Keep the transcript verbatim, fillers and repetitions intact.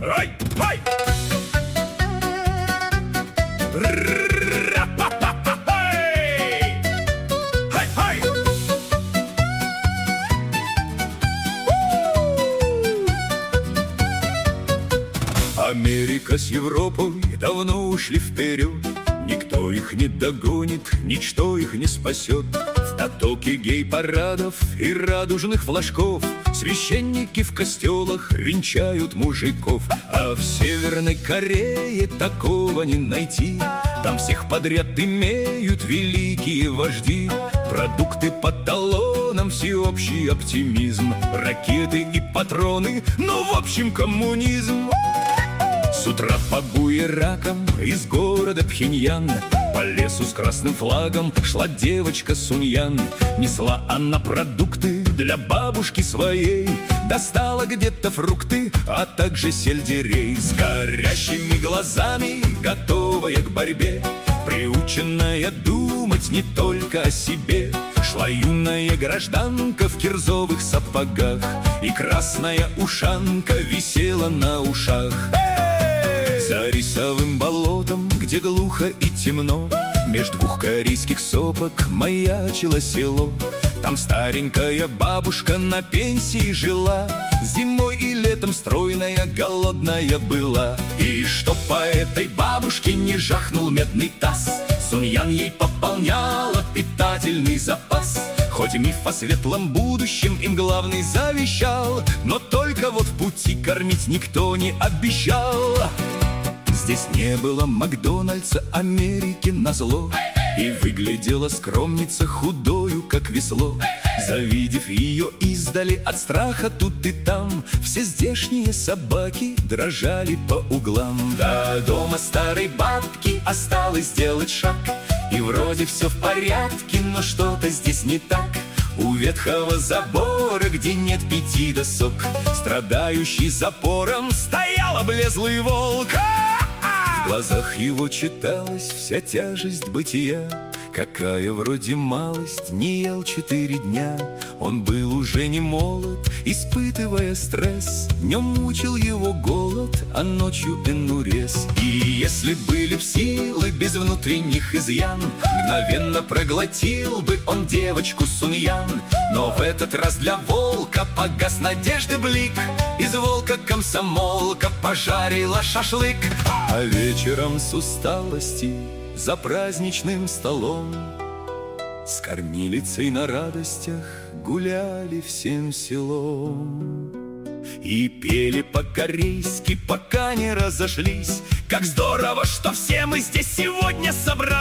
Ай, ай! Америка с Европой давно ушли вперед. Никто их не догонит, ничто их не спасет. В потоке гей-парадов и радужных флажков священники в костелах венчают мужиков. А в Северной Корее такого не найти. Там всех подряд имеют великие вожди. Продукты по талонам, всеобщий оптимизм, ракеты и патроны, ну в общем коммунизм. С утра по буеракам из города Пхеньян по лесу с красным флагом шла девочка Суньян. Несла она продукты для бабушки своей, достала где-то фрукты, а также сельдерей. С горящими глазами, готовая к борьбе, приученная думать не только о себе, шла юная гражданка в кирзовых сапогах, и красная ушанка висела на ушах. За рисовым болотом, где глухо и темно, меж двух корейских сопок маячило село. Там старенькая бабушка на пенсии жила, зимой и летом стройная, голодная была. И чтоб по этой бабушке не жахнул медный таз, Суньян ей пополняла питательный запас. Хоть миф о светлом будущем им главный завещал, но только вот в пути кормить никто не обещал. Здесь не было Макдональдса, Америки назло, и выглядела скромница худою, как весло. Завидев ее издали от страха тут и там, все здешние собаки дрожали по углам. До дома старой бабки осталось сделать шаг, и вроде все в порядке, но что-то здесь не так. У ветхого забора, где нет пяти досок, страдающий запором, стоял облезлый волк. В глазах его читалась вся тяжесть бытия. Какая вроде малость, не ел четыре дня. Он был уже не молод, испытывая стресс. Днем мучил его голод, а ночью энурез. И если были б силы без внутренних изъян, мгновенно проглотил бы он девочку Суньян. Но в этот раз для волка погас надежды блик. Из волка комсомолка пожарила шашлык. А вечером с усталости за праздничным столом с кормилицей на радостях гуляли всем селом. И пели по-корейски, пока не разошлись. Как здорово, что все мы здесь сегодня собрались.